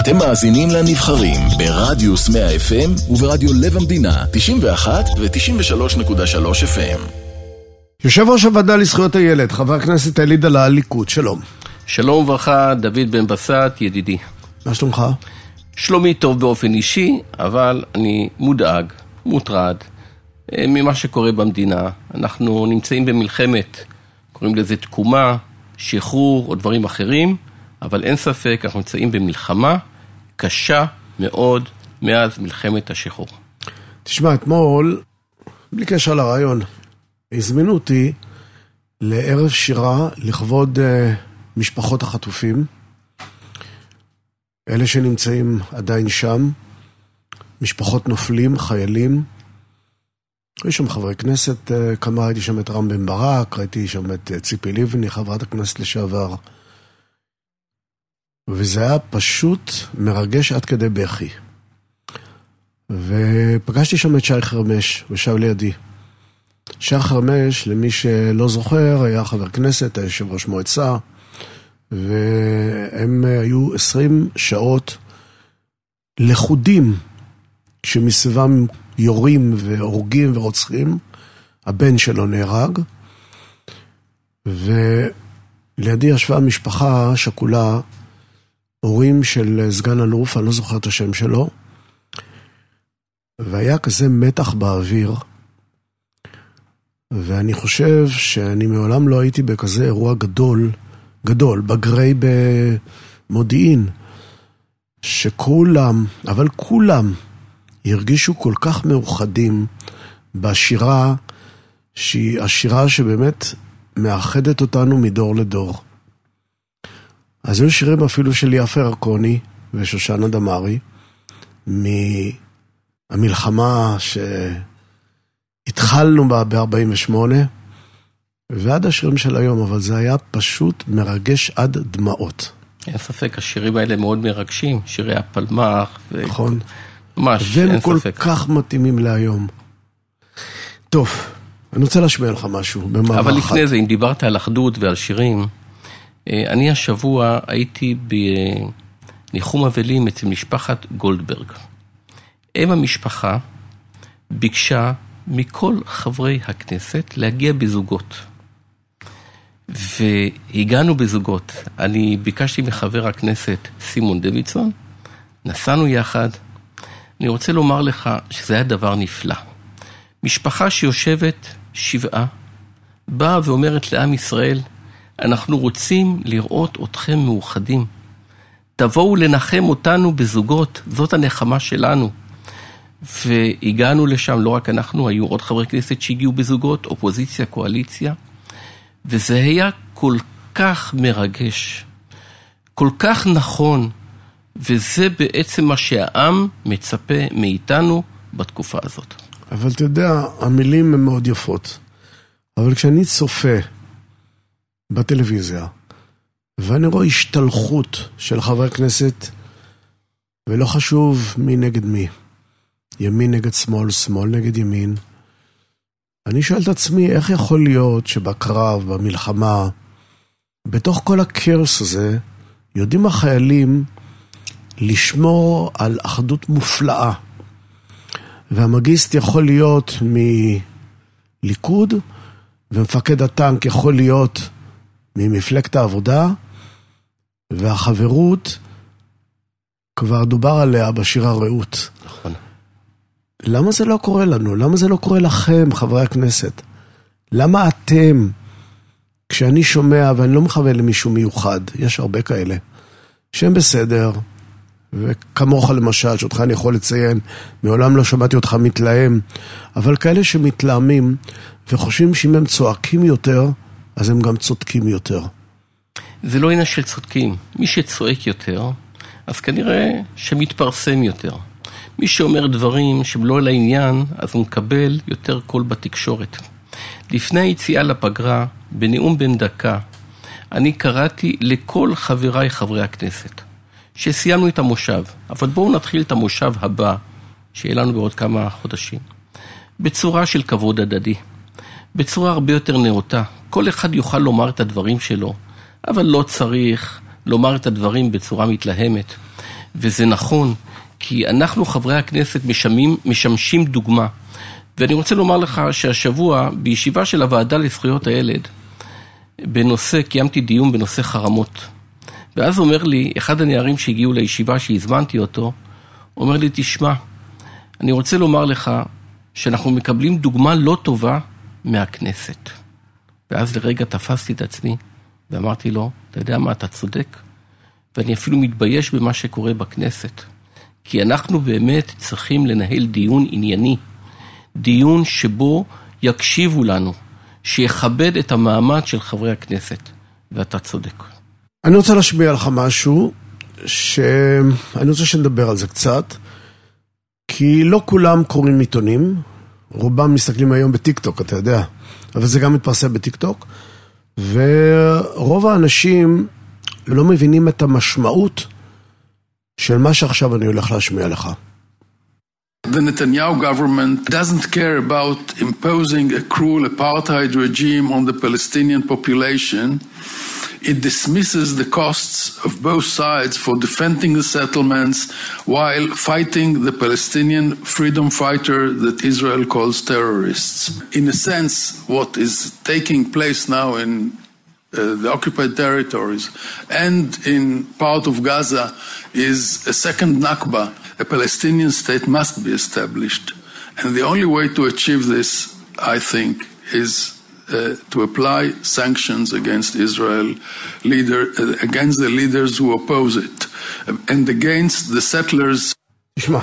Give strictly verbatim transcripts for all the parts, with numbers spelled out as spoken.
אתם מאזינים לנבחרים ברדיוס מאה אף אם וברדיו לב המדינה תשעים ואחת ו-תשעים ושלוש נקודה שלוש אף אם. יושב ראש הוועדה לזכויות הילד, חבר הכנסת אלי דלל, הליכוד, שלום. שלום וברכה, דוד בן בסט, ידידי. מה שלומך? שלומי טוב באופן אישי, אבל אני מודאג, מוטרד, ממה שקורה במדינה. אנחנו נמצאים במלחמת, קוראים לזה תקומה, שחרור או דברים אחרים, אבל אין ספק, אנחנו נמצאים במלחמה קשה מאוד מאז מלחמת השחרור. תשמע, אתמול, בלי קשר לרעיון, הזמינו אותי לערב שירה לכבוד uh, משפחות החטופים, אלה שנמצאים עדיין שם, משפחות נופלים, חיילים. יש שם חברי כנסת, uh, כמה ראיתי שם את רם בן ברק, ראיתי שם את uh, ציפי לבני, חברת הכנסת לשעבר, וזה היה פשוט מרגש עד כדי בכי. ופגשתי שם את שי חרמש, ושב לידי. שי חרמש, למי שלא זוכר, היה חבר כנסת, היה יושב ראש מועצה, והם היו עשרים שעות לחודים, שמסביבם יורים והורגים ורוצחים. הבן שלו נהרג, ולידי ישבה משפחה שכולה, הורים של סגן אלוף, אני לא זוכר את השם שלו, והיה כזה מתח באוויר, ואני חושב שאני מעולם לא הייתי בכזה אירוע גדול, גדול, בגרי במודיעין, שכולם, אבל כולם, הרגישו כל כך מאוחדים בשירה, שהיא השירה שבאמת מאחדת אותנו מדור לדור. אז היו שירים אפילו של יפה ירקוני ושושנה דמארי, מהמלחמה שהתחלנו בה ב-ארבעים ושמונה, ועד השירים של היום, אבל זה היה פשוט מרגש עד דמעות. אין ספק, השירים האלה מאוד מרגשים, שירי הפלמח. ו... נכון. ממש, והם אין כל ספק. כך מתאימים להיום. טוב, אני רוצה להשמיע לך משהו במעבר אבל אחת. לפני זה, אם דיברת על אחדות ועל שירים, אני השבוע הייתי בניחום אבלים אצל משפחת גולדברג. אם המשפחה ביקשה מכל חברי הכנסת להגיע בזוגות. והגענו בזוגות. אני ביקשתי מחבר הכנסת סימון דוידסון, נסענו יחד. אני רוצה לומר לך שזה היה דבר נפלא. משפחה שיושבת שבעה, באה ואומרת לעם ישראל, אנחנו רוצים לראות אתכם מאוחדים. תבואו לנחם אותנו בזוגות, זאת הנחמה שלנו. והגענו לשם, לא רק אנחנו, היו עוד חברי כנסת שהגיעו בזוגות, אופוזיציה, קואליציה, וזה היה כל כך מרגש, כל כך נכון, וזה בעצם מה שהעם מצפה מאיתנו בתקופה הזאת. אבל אתה יודע, המילים הן מאוד יפות. אבל כשאני צופה בטלוויזיה, ואני רואה השתלחות של חבר כנסת, ולא חשוב מי נגד מי, ימין נגד שמאל, שמאל נגד ימין, אני שואל את עצמי, איך יכול להיות שבקרב, במלחמה, בתוך כל הקרס הזה, יודעים החיילים לשמור על אחדות מופלאה, והמגיסט יכול להיות מליכוד, ומפקד הטנק יכול להיות ממפלגת העבודה, והחברות כבר דובר עליה בשיר הרעות. נכון. למה זה לא קורה לנו? למה זה לא קורה לכם, חברי הכנסת? למה אתם, כשאני שומע, ואני לא מכוון למישהו מיוחד, יש הרבה כאלה, שהם בסדר, וכמוך למשל, שאותך אני יכול לציין, מעולם לא שמעתי אותך מתלהם, אבל כאלה שמתלהמים, וחושבים שאם הם צועקים יותר, אז הם גם צודקים יותר. זה לא עניין של צודקים. מי שצועק יותר, אז כנראה שמתפרסם יותר. מי שאומר דברים שהם לא לעניין, אז הוא מקבל יותר קול בתקשורת. לפני היציאה לפגרה, בנאום בן דקה, אני קראתי לכל חבריי חברי הכנסת, שסיימנו את המושב, אבל בואו נתחיל את המושב הבא, שיהיה לנו בעוד כמה חודשים, בצורה של כבוד הדדי, בצורה הרבה יותר נאותה. כל אחד יוכל לומר את הדברים שלו, אבל לא צריך לומר את הדברים בצורה מתלהמת. וזה נכון, כי אנחנו חברי הכנסת משמים, משמשים דוגמה. ואני רוצה לומר לך שהשבוע, בישיבה של הוועדה לזכויות הילד, בנושא, קיימתי דיון בנושא חרמות. ואז אומר לי, אחד הנערים שהגיעו לישיבה שהזמנתי אותו, אומר לי, תשמע, אני רוצה לומר לך שאנחנו מקבלים דוגמה לא טובה מהכנסת. ואז לרגע תפסתי את עצמי, ואמרתי לו, אתה יודע מה, אתה צודק, ואני אפילו מתבייש במה שקורה בכנסת. כי אנחנו באמת צריכים לנהל דיון ענייני, דיון שבו יקשיבו לנו, שיכבד את המעמד של חברי הכנסת, ואתה צודק. אני רוצה להשמיע לך משהו, שאני רוצה שנדבר על זה קצת, כי לא כולם קוראים עיתונים, רובם מסתכלים היום בטיקטוק, אתה יודע, אבל זה גם מתפרסם בטיקטוק, ורוב האנשים לא מבינים את המשמעות של מה שעכשיו אני הולך להשמיע לך. The Netanyahu government doesn't care about imposing a cruel apartheid regime on the Palestinian population. It dismisses the costs of both sides for defending the settlements while fighting the Palestinian freedom fighter that Israel calls terrorists. In a sense, what is taking place now in uh, the occupied territories and in part of Gaza is a second Nakba. A Palestinian state must be established. And the only way to achieve this, I think, is Uh, to apply sanctions against Israel, leader, uh, against the leaders who oppose it, uh, and against the settlers. תשמע,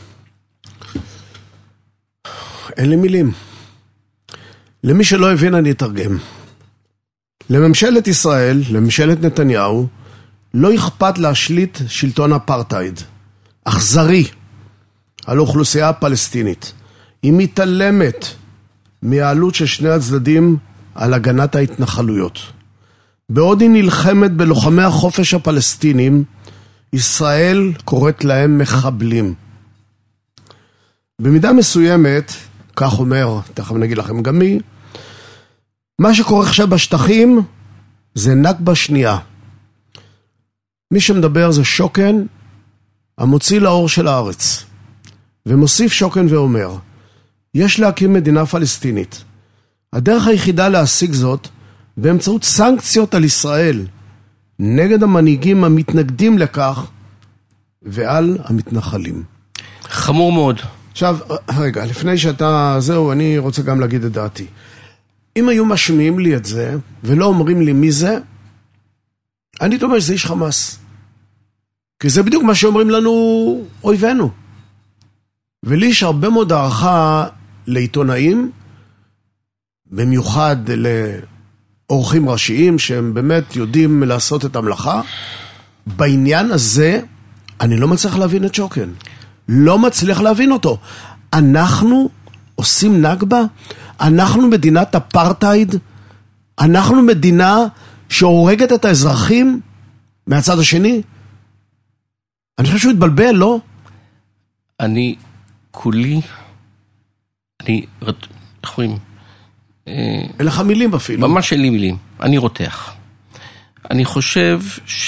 אין לי מילים. למי שלא הבין אני אתרגם. לממשלת ישראל, לממשלת נתניהו, לא אכפת להשליט שלטון אפרטהייד, אכזרי, על האוכלוסייה הפלסטינית. היא מתעלמת מהעלות של שני הצדדים על הגנת ההתנחלויות. בעוד היא נלחמת בלוחמי החופש הפלסטינים, ישראל קוראת להם מחבלים. במידה מסוימת, כך אומר, תכף נגיד לכם גם מי, מה שקורה עכשיו בשטחים זה נכבה שנייה. מי שמדבר זה שוקן, המוציא לאור של הארץ, ומוסיף שוקן ואומר, יש להקים מדינה פלסטינית. הדרך היחידה להשיג זאת באמצעות סנקציות על ישראל נגד המנהיגים המתנגדים לכך ועל המתנחלים. חמור מאוד. עכשיו, רגע, לפני שאתה, זהו, אני רוצה גם להגיד את דעתי. אם היו משמיעים לי את זה ולא אומרים לי מי זה, אני אומר שזה איש חמאס. כי זה בדיוק מה שאומרים לנו אויבינו. ולי יש הרבה מאוד הערכה לעיתונאים, במיוחד לאורחים ראשיים שהם באמת יודעים לעשות את המלאכה. בעניין הזה אני לא מצליח להבין את שוקן. לא מצליח להבין אותו. אנחנו עושים נכבה? אנחנו מדינת אפרטהייד? אנחנו מדינה שהורגת את האזרחים מהצד השני? אני חושב שהוא התבלבל, לא? אני כולי, אני, איך אומרים? אין לך מילים אפילו. ממש אין לי מילים, אני רותח. אני חושב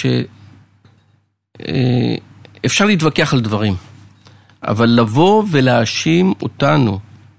שאפשר להתווכח על דברים, אבל לבוא ולהאשים אותנו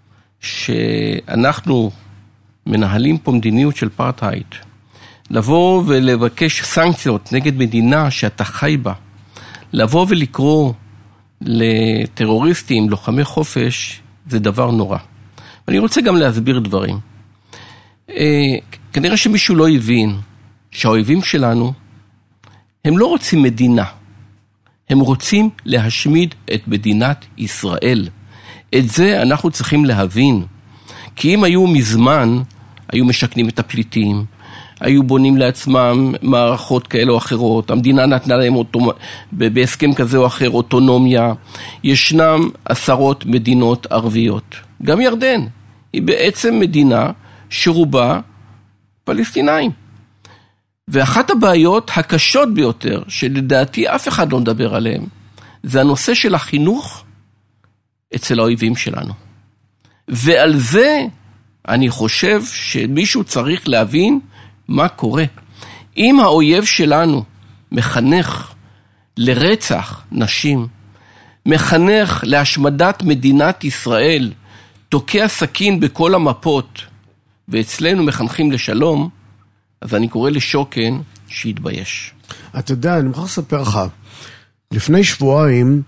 שאנחנו מנהלים פה מדיניות של אפרטהייד, לבוא ולבקש סנקציות נגד מדינה שאתה חי בה, לבוא ולקרוא לטרוריסטים, לוחמי חופש, זה דבר נורא. ואני רוצה גם להסביר דברים. כנראה שמישהו לא הבין שהאויבים שלנו, הם לא רוצים מדינה. הם רוצים להשמיד את מדינת ישראל. את זה אנחנו צריכים להבין. כי אם היו מזמן, היו משכנים את הפליטים, היו בונים לעצמם מערכות כאלה או אחרות, המדינה נתנה להם אוטו... בהסכם כזה או אחר אוטונומיה, ישנם עשרות מדינות ערביות. גם ירדן היא בעצם מדינה שרובה פלסטינאים. ואחת הבעיות הקשות ביותר, שלדעתי אף אחד לא מדבר עליהן, זה הנושא של החינוך אצל האויבים שלנו. ועל זה אני חושב שמישהו צריך להבין מה קורה. אם האויב שלנו מחנך לרצח נשים, מחנך להשמדת מדינת ישראל, תוקע סכין בכל המפות, ואצלנו מחנכים לשלום, אז אני קורא לשוקן שיתבייש. אתה יודע, אני מוכרח לספר לך, לפני שבועיים,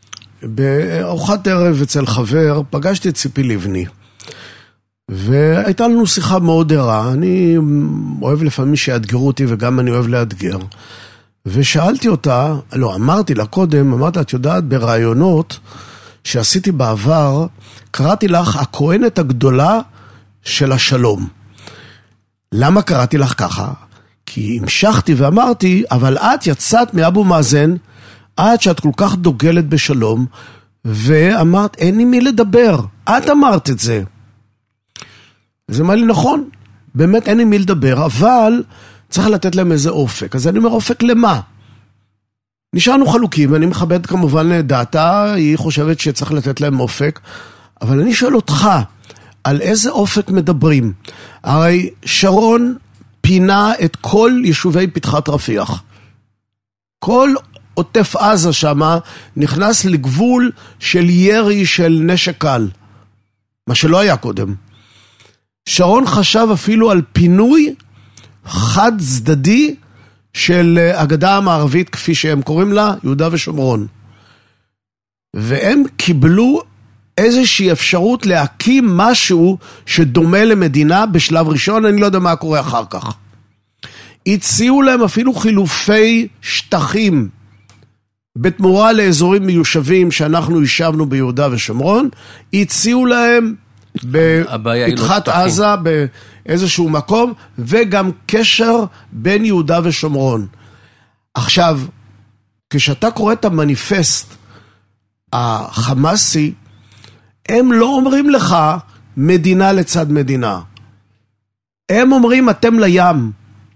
בארוחת ערב אצל חבר, פגשתי את ציפי לבני, והייתה לנו שיחה מאוד ערה. אני אוהב לפעמים שיאתגרו אותי, וגם אני אוהב לאתגר. ושאלתי אותה, לא, אמרתי לה קודם, אמרתי, את יודעת, ברעיונות שעשיתי בעבר, קראתי לך הכהנת הגדולה של השלום. למה קראתי לך ככה? כי המשכתי ואמרתי, אבל את יצאת מאבו מאזן, את שאת כל כך דוגלת בשלום, ואמרת, אין לי מי לדבר. את אמרת את זה. זה מה לי נכון, באמת אין לי מי לדבר, אבל צריך לתת להם איזה אופק. אז אני אומר, אופק למה? נשארנו חלוקים, אני מכבד כמובן לדעתה, היא חושבת שצריך לתת להם אופק, אבל אני שואל אותך, על איזה אופק מדברים? הרי שרון פינה את כל יישובי פתחת רפיח. כל עוטף עזה שמה נכנס לגבול של ירי של נשק קל, מה שלא היה קודם. שרון חשב אפילו על פינוי חד צדדי של הגדה המערבית, כפי שהם קוראים לה, יהודה ושומרון. והם קיבלו איזושהי אפשרות להקים משהו שדומה למדינה בשלב ראשון, אני לא יודע מה קורה אחר כך. הציעו להם אפילו חילופי שטחים, בתמורה לאזורים מיושבים שאנחנו ישבנו ביהודה ושומרון, הציעו להם בפתחת עזה באיזשהו מקום, וגם קשר בין יהודה ושומרון. עכשיו, כשאתה קורא את המניפסט החמאסי, הם לא אומרים לך מדינה לצד מדינה. הם אומרים אתם לים.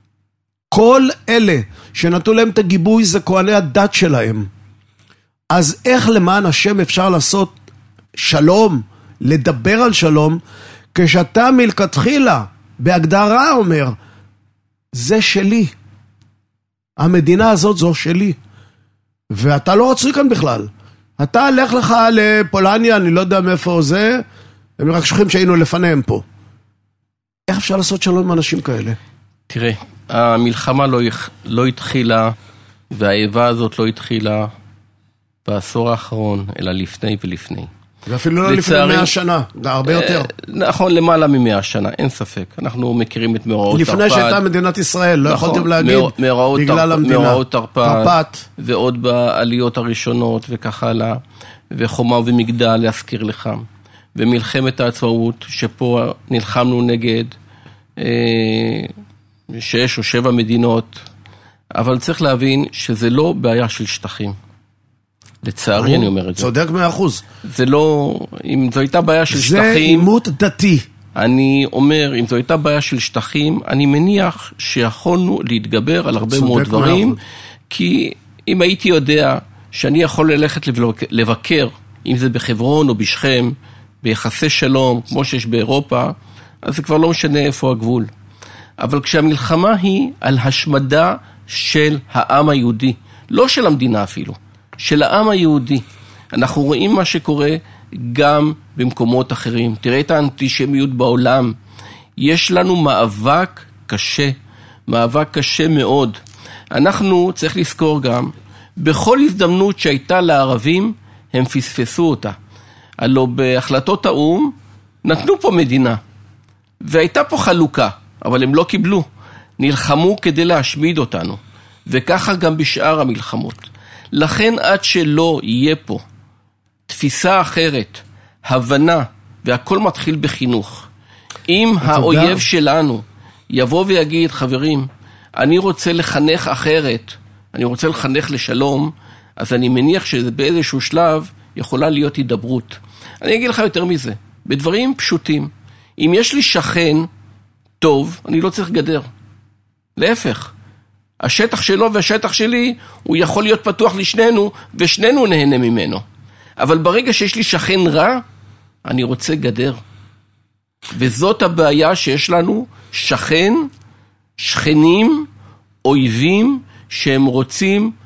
כל אלה שנתנו להם את הגיבוי זה כהני הדת שלהם. אז איך למען השם אפשר לעשות שלום, לדבר על שלום, כשאתה מלכתחילה בהגדרה אומר, זה שלי. המדינה הזאת זו שלי. ואתה לא רצוי כאן בכלל. אתה הלך לך לפולניה, אני לא יודע מאיפה זה, הם רק שוכחים שהיינו לפניהם פה. איך אפשר לעשות שלום עם אנשים כאלה? תראה, המלחמה לא, לא התחילה, והאיבה הזאת לא התחילה בעשור האחרון, אלא לפני ולפני. ואפילו לא לפני מאה שנה, זה הרבה יותר. נכון, למעלה ממאה שנה, אין ספק. אנחנו מכירים את מאורעות תרפ"ט. לפני שהייתה מדינת ישראל, לא יכולתם להגיד, בגלל המדינה. מאורעות תרפ"ט, ועוד בעליות הראשונות וכך הלאה, וחומה ומגדל להזכיר לך. ומלחמת העצמאות, שפה נלחמנו נגד שש או שבע מדינות, אבל צריך להבין שזה לא בעיה של שטחים. לצערי אני אומר את זה. צודק מאה אחוז. זה לא, אם זו הייתה בעיה של זה שטחים... זה עימות דתי. אני אומר, אם זו הייתה בעיה של שטחים, אני מניח שיכולנו להתגבר על הרבה מאוד דברים, כי אם הייתי יודע שאני יכול ללכת לבקר, אם זה בחברון או בשכם, ביחסי שלום, כמו שיש באירופה, אז זה כבר לא משנה איפה הגבול. אבל כשהמלחמה היא על השמדה של העם היהודי, לא של המדינה אפילו, של העם היהודי. אנחנו רואים מה שקורה גם במקומות אחרים. תראה את האנטישמיות בעולם. יש לנו מאבק קשה, מאבק קשה מאוד. אנחנו, צריך לזכור גם, בכל הזדמנות שהייתה לערבים, הם פספסו אותה. הלוא בהחלטות האום, נתנו פה מדינה. והייתה פה חלוקה, אבל הם לא קיבלו. נלחמו כדי להשמיד אותנו. וככה גם בשאר המלחמות. לכן עד שלא יהיה פה תפיסה אחרת, הבנה, והכל מתחיל בחינוך. אם האויב שלנו יבוא ויגיד, חברים, אני רוצה לחנך אחרת, אני רוצה לחנך לשלום, אז אני מניח שבאיזשהו שלב יכולה להיות הידברות. אני אגיד לך יותר מזה, בדברים פשוטים. אם יש לי שכן טוב, אני לא צריך גדר. להפך. השטח שלו והשטח שלי, הוא יכול להיות פתוח לשנינו, ושנינו נהנה ממנו. אבל ברגע שיש לי שכן רע, אני רוצה גדר. וזאת הבעיה שיש לנו, שכן, שכנים, אויבים, שהם רוצים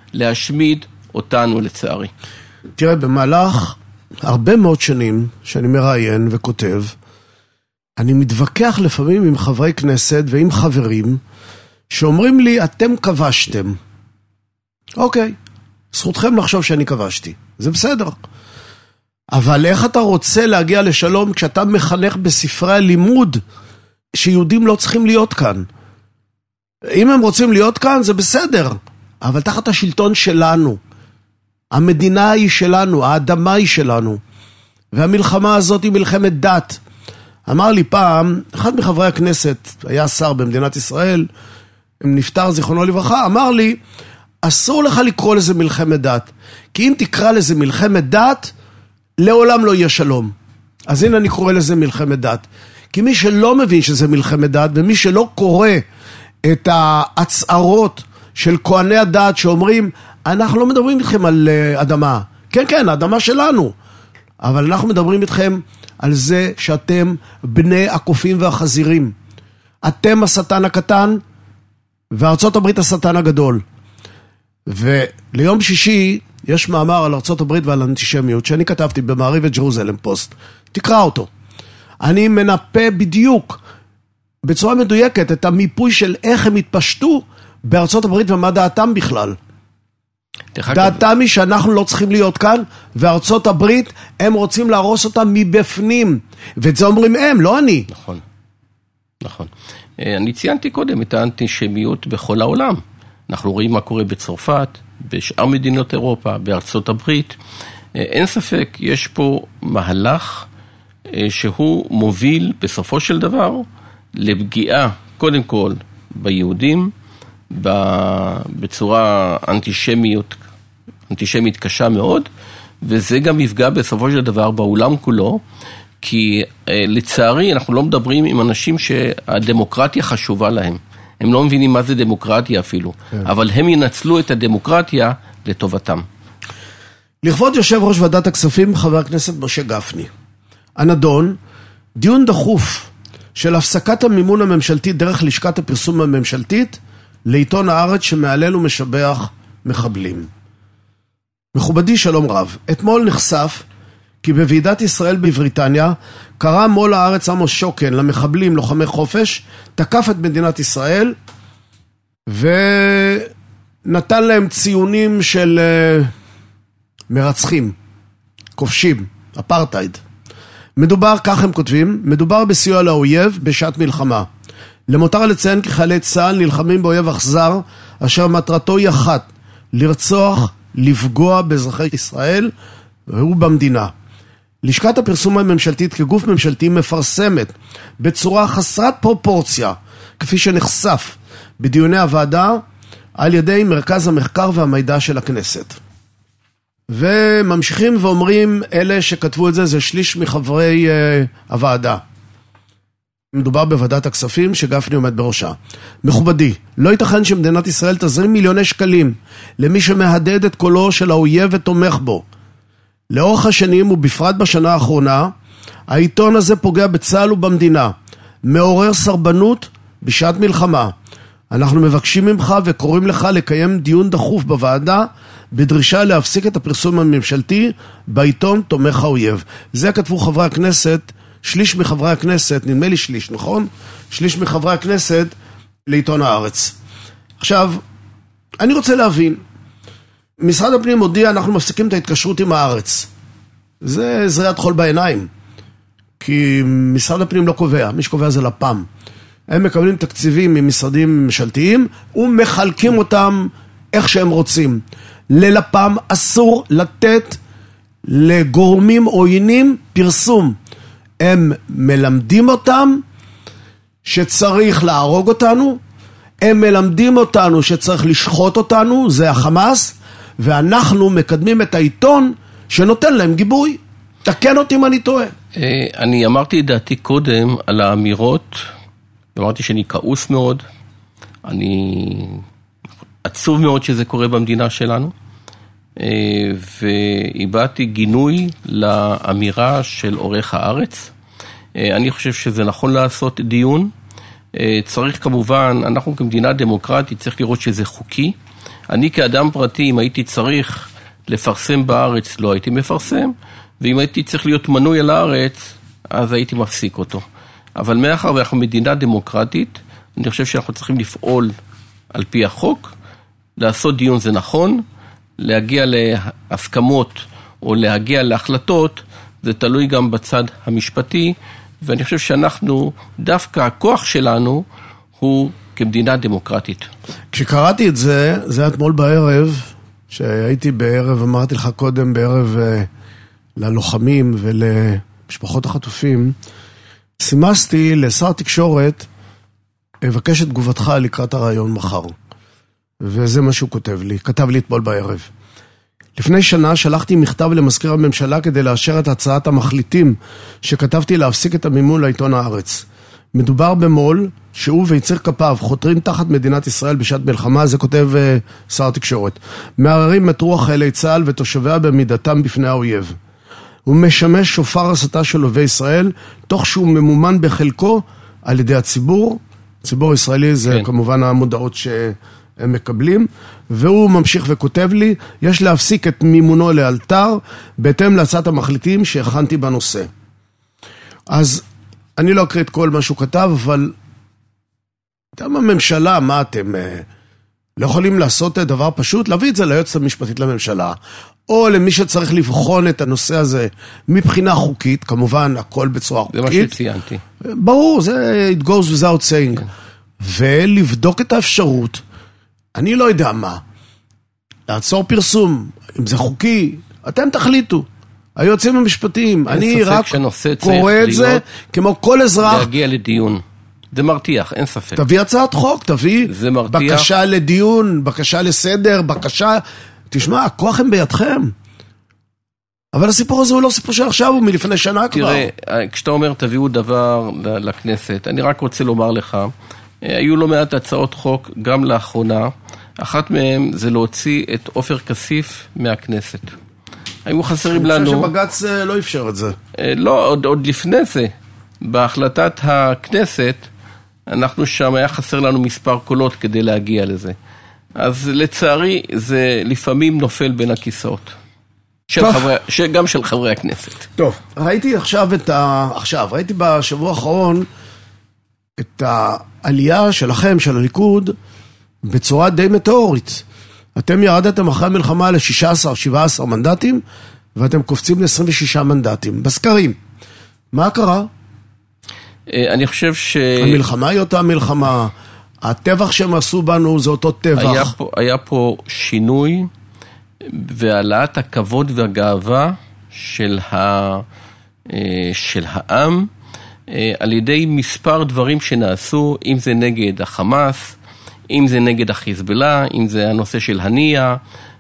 להשמיד אותנו לצערי. תראה, במהלך הרבה מאוד שנים שאני מראיין וכותב, אני מתווכח לפעמים עם חברי כנסת ועם חברים שאומרים לי, אתם כבשתם. אוקיי, זכותכם לחשוב שאני כבשתי. זה בסדר. אבל איך אתה רוצה להגיע לשלום כשאתה מחנך בספרי הלימוד שיהודים לא צריכים להיות כאן? אם הם רוצים להיות כאן, זה בסדר. אבל תחת השלטון שלנו. המדינה היא שלנו, האדמה היא שלנו. והמלחמה הזאת היא מלחמת דת. אמר לי פעם, אחד מחברי הכנסת, היה שר במדינת ישראל, נפטר זיכרונו לברכה, אמר לי, אסור לך לקרוא לזה מלחמת דת. כי אם תקרא לזה מלחמת דת, לעולם לא יהיה שלום. אז הנה אני קורא לזה מלחמת דת. כי מי שלא מבין שזה מלחמת דת, ומי שלא קורא את ההצערות של כהני הדת שאומרים, אנחנו לא מדברים איתכם על אדמה. כן, כן, האדמה שלנו. אבל אנחנו מדברים איתכם על זה שאתם בני הקופים והחזירים. אתם השטן הקטן, וארצות הברית השטן הגדול. וליום שישי יש מאמר על ארצות הברית ועל אנטישמיות, שאני כתבתי במעריב וג'רוזלם פוסט. תקרא אותו. אני מנפה בדיוק, בצורה מדויקת, את המיפוי של איך הם התפשטו בארצות הברית ומה דעתם בכלל. דעתם היא שאנחנו לא צריכים להיות כאן, וארצות הברית, הם רוצים להרוס אותם מבפנים. ואת זה אומרים הם, לא אני. נכון, נכון. אני ציינתי קודם את האנטישמיות בכל העולם. אנחנו רואים מה קורה בצרפת, בשאר מדינות אירופה, בארצות הברית. אין ספק, יש פה מהלך שהוא מוביל בסופו של דבר לפגיעה, קודם כל, ביהודים, בצורה אנטישמיות, אנטישמית קשה מאוד, וזה גם יפגע בסופו של דבר בעולם כולו, כי לצערי אנחנו לא מדברים עם אנשים שהדמוקרטיה חשובה להם. הם לא מבינים מה זה דמוקרטיה אפילו, כן. אבל הם ינצלו את הדמוקרטיה לטובתם. לכבוד יושב ראש ועדת הכספים, חבר הכנסת משה גפני. הנדון, דיון דחוף של הפסקת המימון הממשלתי דרך לשכת הפרסום הממשלתית, לעיתון הארץ שמעלל ומשבח מחבלים. מכובדי שלום רב, אתמול נחשף כי בוועידת ישראל בבריטניה קרא מול הארץ עמוס שוקן למחבלים לוחמי חופש, תקף את מדינת ישראל ונתן להם ציונים של uh, מרצחים, כובשים, אפרטייד. מדובר, כך הם כותבים, מדובר בסיוע לאויב בשעת מלחמה. למותר לציין כי חיילי צה"ל נלחמים באויב אכזר, אשר מטרתו היא אחת, לרצוח, לפגוע באזרחי ישראל, והוא במדינה. לשכת הפרסום הממשלתית כגוף ממשלתי מפרסמת בצורה חסרת פרופורציה, כפי שנחשף בדיוני הוועדה, על ידי מרכז המחקר והמידע של הכנסת. וממשיכים ואומרים, אלה שכתבו את זה, זה שליש מחברי uh, הוועדה. מדובר בוועדת הכספים שגפני עומד בראשה. מכובדי, לא ייתכן שמדינת ישראל תזרים מיליוני שקלים למי שמהדהד את קולו של האויב ותומך בו. לאורך השנים ובפרט בשנה האחרונה, העיתון הזה פוגע בצה"ל ובמדינה, מעורר סרבנות בשעת מלחמה. אנחנו מבקשים ממך וקוראים לך לקיים דיון דחוף בוועדה, בדרישה להפסיק את הפרסום הממשלתי בעיתון תומך האויב. זה כתבו חברי הכנסת, שליש מחברי הכנסת, נדמה לי שליש, נכון? שליש מחברי הכנסת לעיתון הארץ. עכשיו, אני רוצה להבין, משרד הפנים הודיע, אנחנו מפסיקים את ההתקשרות עם הארץ. זה זריית חול בעיניים, כי משרד הפנים לא קובע, מי שקובע זה לפ"ם. הם מקבלים תקציבים ממשרדים ממשלתיים, ומחלקים אותם איך שהם רוצים. ללפ"ם אסור לתת לגורמים עוינים פרסום. הם מלמדים אותם שצריך להרוג אותנו, הם מלמדים אותנו שצריך לשחוט אותנו, זה החמאס, ואנחנו מקדמים את העיתון שנותן להם גיבוי. תקן אותי אם אני טועה. אני אמרתי את דעתי קודם על האמירות, אמרתי שאני כעוס מאוד, אני עצוב מאוד שזה קורה במדינה שלנו, והבעתי גינוי לאמירה של עורך הארץ. אני חושב שזה נכון לעשות דיון. צריך כמובן, אנחנו כמדינה דמוקרטית צריך לראות שזה חוקי, אני כאדם פרטי, אם הייתי צריך לפרסם בארץ, לא הייתי מפרסם, ואם הייתי צריך להיות מנוי על הארץ, אז הייתי מפסיק אותו. אבל מאחר ואנחנו מדינה דמוקרטית, אני חושב שאנחנו צריכים לפעול על פי החוק, לעשות דיון זה נכון, להגיע להסכמות או להגיע להחלטות, זה תלוי גם בצד המשפטי, ואני חושב שאנחנו, דווקא הכוח שלנו הוא כמדינה דמוקרטית. כשקראתי את זה, זה היה אתמול בערב, שהייתי בערב, אמרתי לך קודם, בערב ללוחמים ולמשפחות החטופים, סימסתי לשר תקשורת, אבקש את תגובתך לקראת הרעיון מחר. וזה מה שהוא כותב לי, כתב לי אתמול בערב. לפני שנה שלחתי מכתב למזכיר הממשלה כדי לאשר את הצעת המחליטים שכתבתי להפסיק את המימון לעיתון הארץ. מדובר במול שהוא ויציר כפיו חותרים תחת מדינת ישראל בשעת מלחמה, זה כותב uh, שר התקשורת. מערערים את רוח חיילי צה"ל ותושביה במידתם בפני האויב. הוא משמש שופר הסתה של אויבי ישראל, תוך שהוא ממומן בחלקו על ידי הציבור. ציבור ישראלי זה כן. כמובן המודעות שהם מקבלים, והוא ממשיך וכותב לי, יש להפסיק את מימונו לאלתר, בהתאם להצעת המחליטים שהכנתי בנושא. אז אני לא אקריא את כל מה שהוא כתב, אבל אתם הממשלה, מה אתם לא יכולים לעשות דבר פשוט? להביא את זה ליועצת המשפטית לממשלה, או למי שצריך לבחון את הנושא הזה מבחינה חוקית, כמובן הכל בצורה חוקית. זה מה שציינתי. ברור, זה it goes without saying. ולבדוק את האפשרות, אני לא יודע מה, לעצור פרסום, אם זה חוקי, אתם תחליטו. היועצים המשפטיים, אני רק קורא את זה כמו כל אזרח. להגיע לדיון. זה מרתיח, אין ספק. תביא הצעת חוק, תביא בקשה לדיון, בקשה לסדר, בקשה... תשמע, הכוח הם בידכם. אבל הסיפור הזה הוא לא סיפור שעכשיו, הוא מלפני שנה כבר. תראה, כשאתה אומר תביאו דבר לכנסת, אני רק רוצה לומר לך, היו לא מעט הצעות חוק גם לאחרונה, אחת מהן זה להוציא את עופר כסיף מהכנסת. היו חסרים לנו... אני חושב שבג"ץ לא אפשר את זה. לא, עוד, עוד לפני זה, בהחלטת הכנסת, אנחנו שם היה חסר לנו מספר קולות כדי להגיע לזה. אז לצערי זה לפעמים נופל בין הכיסאות. של חברי, גם של חברי הכנסת. טוב, ראיתי עכשיו את ה... עכשיו, ראיתי בשבוע האחרון את העלייה שלכם, של הליכוד, בצורה די מטאורית. אתם ירדתם אחרי המלחמה ל-שישה עשר שבע עשרה מנדטים, ואתם קופצים ל-עשרים ושישה מנדטים, בסקרים. מה קרה? אני חושב ש... המלחמה היא אותה מלחמה, הטבח שהם עשו בנו זה אותו טבח. היה פה, היה פה שינוי והעלאת הכבוד והגאווה של, ה, של העם על ידי מספר דברים שנעשו, אם זה נגד החמאס, אם זה נגד החיזבאללה, אם זה הנושא של הנייה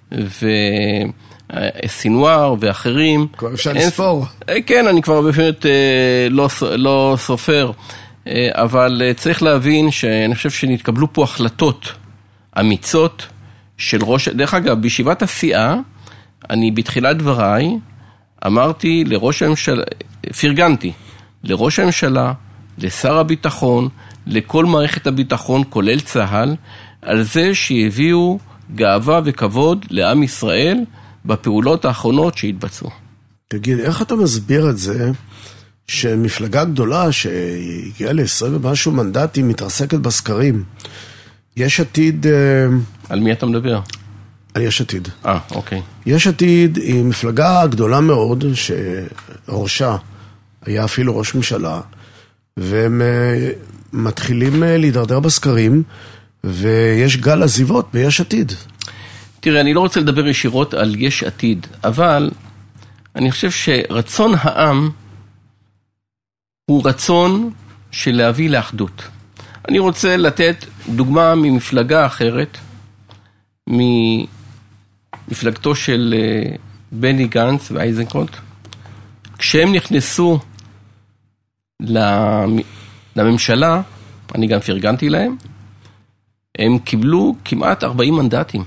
וסינואר ואחרים. כבר אפשר לספור. כן, אני כבר באמת לא, לא סופר. אבל צריך להבין שאני חושב שנתקבלו פה החלטות אמיצות של ראש... דרך אגב, בישיבת הסיעה, אני בתחילת דבריי אמרתי לראש הממשלה, פרגנתי לראש הממשלה, לשר הביטחון, לכל מערכת הביטחון, כולל צה"ל, על זה שהביאו גאווה וכבוד לעם ישראל בפעולות האחרונות שהתבצעו. תגיד, איך אתה מסביר את זה שמפלגה גדולה שהגיעה ל-עשרים ומשהו מנדטים מתרסקת בסקרים? יש עתיד... על מי אתה מדבר? על יש עתיד. אה, אוקיי. יש עתיד היא מפלגה גדולה מאוד, שראשה היה אפילו ראש ממשלה, והם מתחילים להידרדר בסקרים, ויש גל עזיבות ביש עתיד. תראה, אני לא רוצה לדבר ישירות על יש עתיד, אבל אני חושב שרצון העם הוא רצון של להביא לאחדות. אני רוצה לתת דוגמה ממפלגה אחרת, ממפלגתו של בני גנץ ואייזנקוט. כשהם נכנסו לממשלה, אני גם פרגנתי להם, הם קיבלו כמעט ארבעים מנדטים.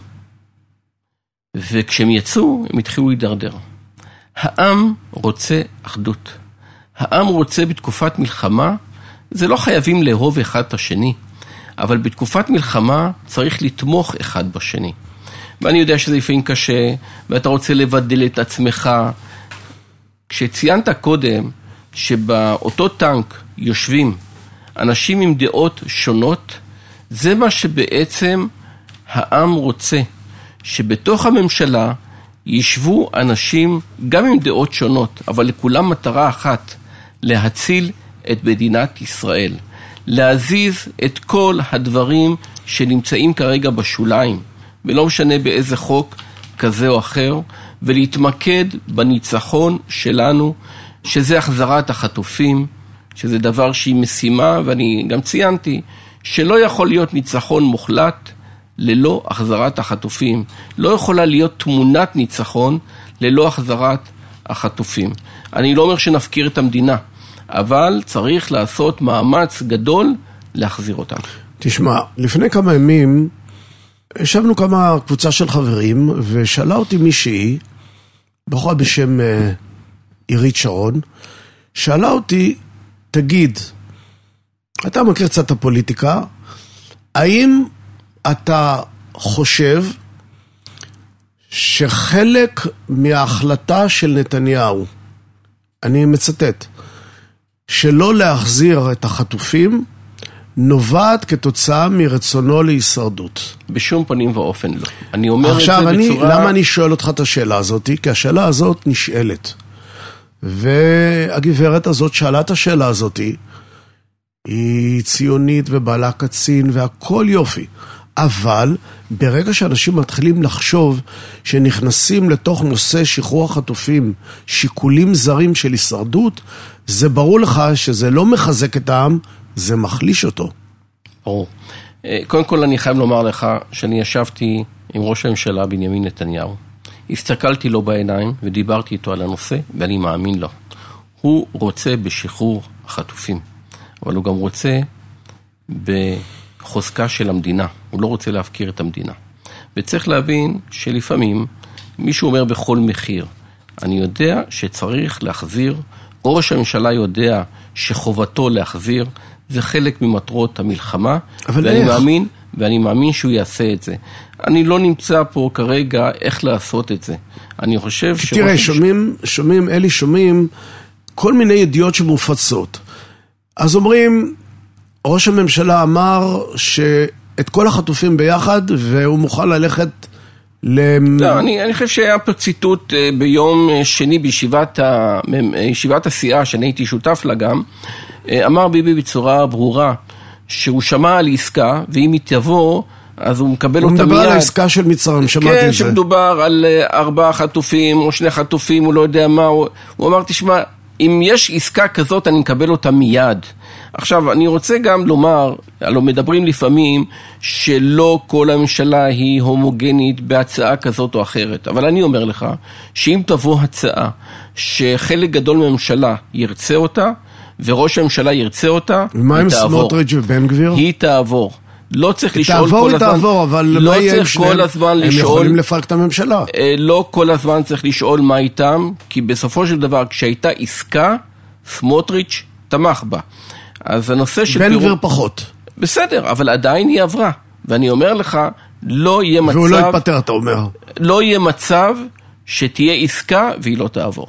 וכשהם יצאו, הם התחילו להידרדר. העם רוצה אחדות. העם רוצה בתקופת מלחמה, זה לא חייבים לאהוב אחד את השני, אבל בתקופת מלחמה צריך לתמוך אחד בשני. ואני יודע שזה לפעמים קשה, ואתה רוצה לבדל את עצמך. כשציינת קודם שבאותו טנק יושבים אנשים עם דעות שונות, זה מה שבעצם העם רוצה, שבתוך הממשלה ישבו אנשים גם עם דעות שונות, אבל לכולם מטרה אחת, להציל את מדינת ישראל, להזיז את כל הדברים שנמצאים כרגע בשוליים, ולא משנה באיזה חוק כזה או אחר, ולהתמקד בניצחון שלנו, שזה החזרת החטופים, שזה דבר שהיא משימה, ואני גם ציינתי, שלא יכול להיות ניצחון מוחלט ללא החזרת החטופים. לא יכולה להיות תמונת ניצחון ללא החזרת החטופים. אני לא אומר שנפקיר את המדינה, אבל צריך לעשות מאמץ גדול להחזיר אותם. תשמע, לפני כמה ימים ישבנו כמה קבוצה של חברים, ושאלה אותי מישהי, בחורה בשם עירית שרון, שאלה אותי, תגיד, אתה מכיר קצת את הפוליטיקה, האם אתה חושב שחלק מההחלטה של נתניהו, אני מצטט, שלא להחזיר את החטופים, נובעת כתוצאה מרצונו להישרדות? בשום פנים ואופן לא. אני אומר עכשיו, את זה אני, בצורה... למה אני שואל אותך את השאלה הזאת? כי השאלה הזאת נשאלת. והגברת הזאת שאלה את השאלה הזאת, היא ציונית ובעלה קצין והכל יופי. אבל ברגע שאנשים מתחילים לחשוב שנכנסים לתוך נושא שחרור החטופים, שיקולים זרים של הישרדות, זה ברור לך שזה לא מחזק את העם, זה מחליש אותו. ברור. קודם כל אני חייב לומר לך שאני ישבתי עם ראש הממשלה בנימין נתניהו. הסתכלתי לו בעיניים ודיברתי איתו על הנושא, ואני מאמין לו. הוא רוצה בשחרור החטופים, אבל הוא גם רוצה בחוזקה של המדינה. הוא לא רוצה להפקיר את המדינה. וצריך להבין שלפעמים מישהו אומר בכל מחיר. אני יודע שצריך להחזיר, ראש הממשלה יודע שחובתו להחזיר, זה חלק ממטרות המלחמה, ואני מאמין, ואני מאמין שהוא יעשה את זה. אני לא נמצא פה כרגע איך לעשות את זה. אני חושב ש... תראה, שומעים, שומעים, אלי, שומעים כל מיני ידיעות שמופצות. אז אומרים, ראש הממשלה אמר שאת כל החטופים ביחד, והוא מוכן ללכת למ... לא, אני, אני חושב שהיה פה ציטוט ביום שני בישיבת ה... ישיבת הסיעה, שאני הייתי שותף לה גם, אמר ביבי בצורה ברורה, שהוא שמע על עסקה, ואם היא תבוא, אז הוא מקבל אותה מיד. הוא מדבר על העסקה של מצרים, שמעתי את זה. כן, שמדובר על ארבעה חטופים, או שני חטופים, הוא לא יודע מה, הוא, הוא אמר, תשמע, אם יש עסקה כזאת, אני מקבל אותה מיד. עכשיו, אני רוצה גם לומר, הלוא מדברים לפעמים, שלא כל הממשלה היא הומוגנית בהצעה כזאת או אחרת, אבל אני אומר לך, שאם תבוא הצעה, שחלק גדול מהממשלה ירצה אותה, וראש הממשלה ירצה אותה, ומה עם סמוטריץ' ובן גביר? היא תעבור. לא צריך לשאול תעבור, כל הזמן. תעבור, אבל לא צריך כל הזמן לשאול. הם יכולים לפרק את הממשלה. לא כל הזמן צריך לשאול מה איתם, כי בסופו של דבר, כשהייתה עסקה, סמוטריץ' תמך בה. אז הנושא של... בן גביר פחות. בסדר, אבל עדיין היא עברה. ואני אומר לך, לא יהיה מצב... והוא לא יתפטר, אתה אומר. לא יהיה מצב שתהיה עסקה והיא לא תעבור.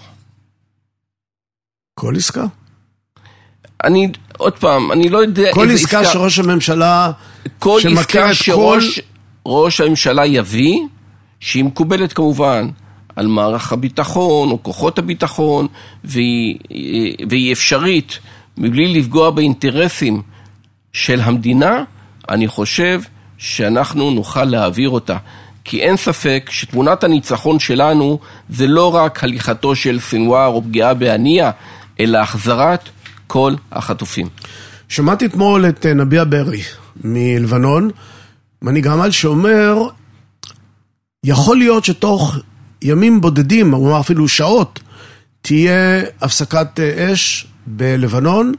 כל עסקה? אני, עוד פעם, אני לא יודע כל עסקה, עסקה שראש הממשלה, כל עסקה שראש כל... ראש הממשלה יביא, שהיא מקובלת כמובן על מערך הביטחון או כוחות הביטחון, והיא, והיא אפשרית מבלי לפגוע באינטרסים של המדינה, אני חושב שאנחנו נוכל להעביר אותה. כי אין ספק שתמונת הניצחון שלנו זה לא רק הליכתו של סנואר או פגיעה בענייה, אלא החזרת כל החטופים. שמעתי אתמול את נביע ברי מלבנון, מנהיג עמל שאומר, יכול להיות שתוך ימים בודדים, או אפילו שעות, תהיה הפסקת אש בלבנון,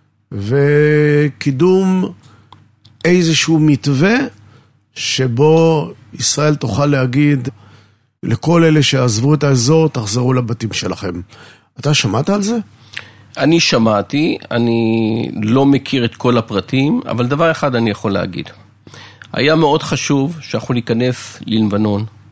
וקידום איזשהו מתווה, שבו ישראל תוכל להגיד לכל אלה שעזבו את האזור, תחזרו לבתים שלכם. אתה שמעת על זה? אני שמעתי, אני לא מכיר את כל הפרטים, אבל דבר אחד אני יכול להגיד. היה מאוד חשוב שאנחנו ניכנס ללבנון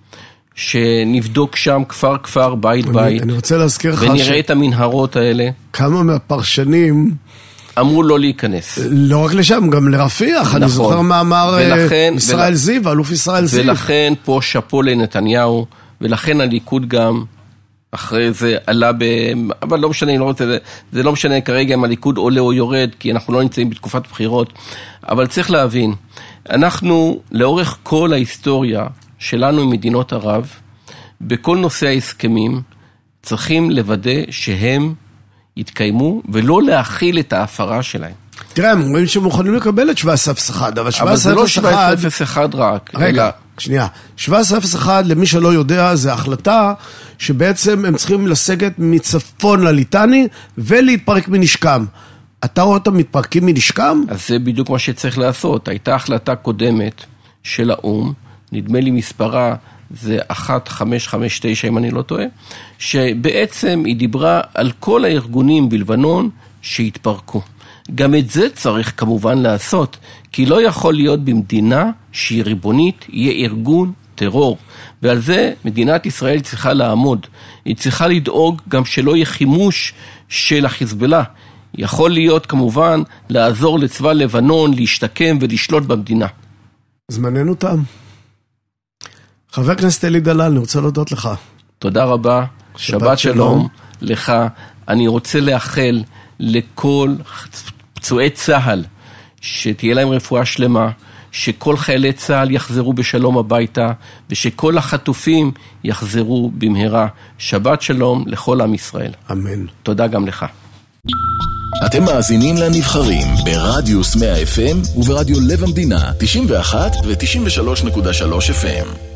שנבדוק שם כפר כפר, בית אני, בית. אני רוצה להזכיר לך ונראה ש... את המנהרות האלה. כמה מהפרשנים אמרו לא להיכנס. לא רק לשם, גם לרפיח. נכון. אני זוכר מה אמר ולכן, ישראל ול... זיו, אלוף ישראל זיו. ולכן פה שפו לנתניהו, ולכן הליכוד גם אחרי זה עלה ב... אבל לא משנה, לא רוצה, זה לא משנה כרגע אם הליכוד עולה או יורד, כי אנחנו לא נמצאים בתקופת בחירות, אבל צריך להבין, אנחנו לאורך כל ההיסטוריה שלנו עם מדינות ערב, בכל נושא ההסכמים, צריכים לוודא שהם יתקיימו, ולא להכיל את ההפרה שלהם. תראה, הם אומרים שהם מוכנים לקבל את שבע עשרה אפס אחת, אבל אבל זה לא שבע עשרה אפס אחת רק. רגע, אלא... שנייה. שבע עשרה אפס אחת, למי שלא יודע, זה החלטה שבעצם הם צריכים לסגת מצפון לליטני, ולהתפרק מנשקם. אתה רואה אותם מתפרקים מנשקם? אז זה בדיוק מה שצריך לעשות. הייתה החלטה קודמת של האום, נדמה לי מספרה, זה אחת חמש חמש תשע אם אני לא טועה, שבעצם היא דיברה על כל הארגונים בלבנון שהתפרקו. גם את זה צריך כמובן לעשות, כי לא יכול להיות במדינה שהיא ריבונית, יהיה ארגון טרור. ועל זה מדינת ישראל צריכה לעמוד. היא צריכה לדאוג גם שלא יהיה חימוש של החיזבאללה. יכול להיות כמובן לעזור לצבא לבנון, להשתקם ולשלוט במדינה. זמננו תם. חבר הכנסת אלי דלל, אני רוצה להודות לך. תודה רבה, שבת, שבת שלום, שלום לך. אני רוצה לאחל לכל פצועי צהל שתהיה להם רפואה שלמה, שכל חיילי צהל יחזרו בשלום הביתה, ושכל החטופים יחזרו במהרה. שבת שלום לכל עם ישראל. אמן. תודה גם לך. אתם מאזינים לנבחרים ברדיוס מאה אף אם וברדיו לב המדינה תשעים ואחת ו-תשעים ושלוש נקודה שלוש אף אם.